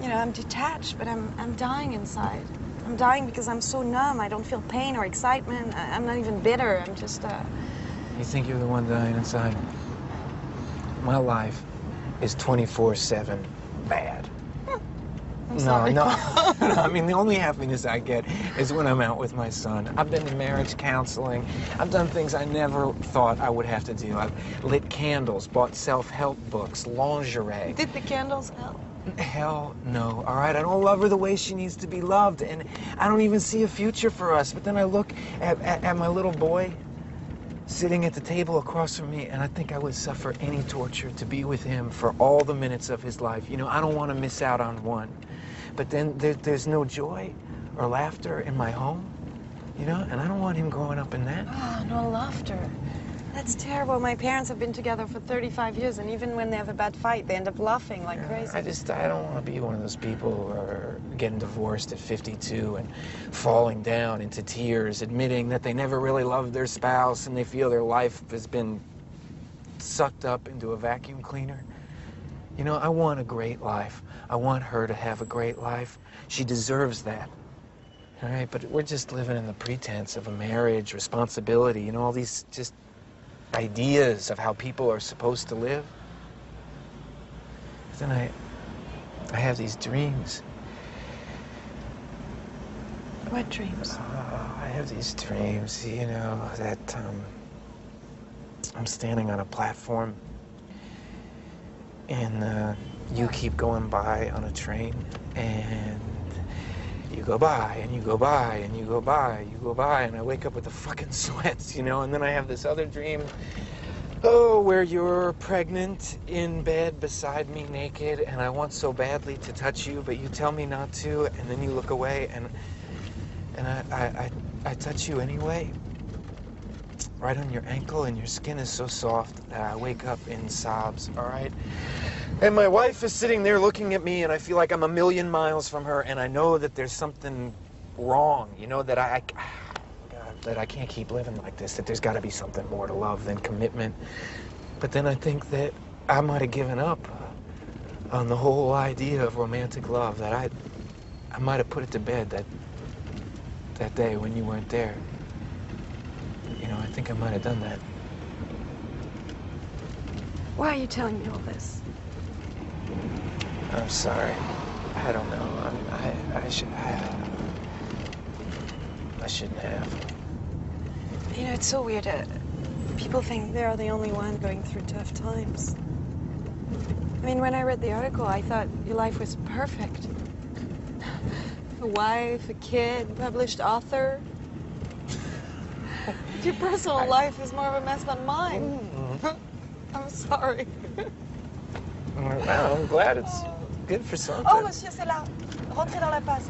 you know, I'm detached, but I'm dying inside. I'm dying because I'm so numb. I don't feel pain or excitement. I'm not even bitter. I'm just, You think you're the one dying inside? My life is 24/7 bad. I'm sorry. No. I mean, the only happiness I get is when I'm out with my son. I've been to marriage counseling. I've done things I never thought I would have to do. I've lit candles, bought self-help books, lingerie. Did the candles help? Hell no, all right? I don't love her the way she needs to be loved, and I don't even see a future for us. But then I look at my little boy sitting at the table across from me, and I think I would suffer any torture to be with him for all the minutes of his life. You know, I don't want to miss out on one. But then there's no joy or laughter in my home, you know, and I don't want him growing up in that. Oh, no laughter. That's terrible. My parents have been together for 35 years, and even when they have a bad fight, they end up laughing like crazy. I don't want to be one of those people who are getting divorced at 52 and falling down into tears, admitting that they never really loved their spouse and they feel their life has been sucked up into a vacuum cleaner. You know, I want a great life. I want her to have a great life. She deserves that. All right, but we're just living in the pretense of a marriage, responsibility, you know, all these just ideas of how people are supposed to live. But then I have these dreams. What dreams? I have these dreams, you know, that I'm standing on a platform and you keep going by on a train, and you go by, and you go by, and you go by, you go by, and I wake up with the fucking sweats, you know, and then I have this other dream, oh, where you're pregnant in bed beside me naked, and I want so badly to touch you, but you tell me not to, and then you look away, and I touch you anyway, right on your ankle, and your skin is so soft that I wake up in sobs, all right? And my wife is sitting there looking at me, and I feel like I'm a million miles from her, and I know that there's something wrong, you know, that God, that I can't keep living like this, that there's got to be something more to love than commitment. But then I think that I might have given up on the whole idea of romantic love, that I might have put it to bed that day when you weren't there. You know, I think I might have done that. Why are you telling me all this? I'm sorry. I don't know. I shouldn't have. You know, it's so weird. People think they're the only one going through tough times. I mean, when I read the article, I thought your life was perfect. A wife, a kid, published author. Your personal life is more of a mess than mine. I'm sorry. Well, I'm glad it's good for something. Oh, monsieur, c'est là. Rentrez dans la passe.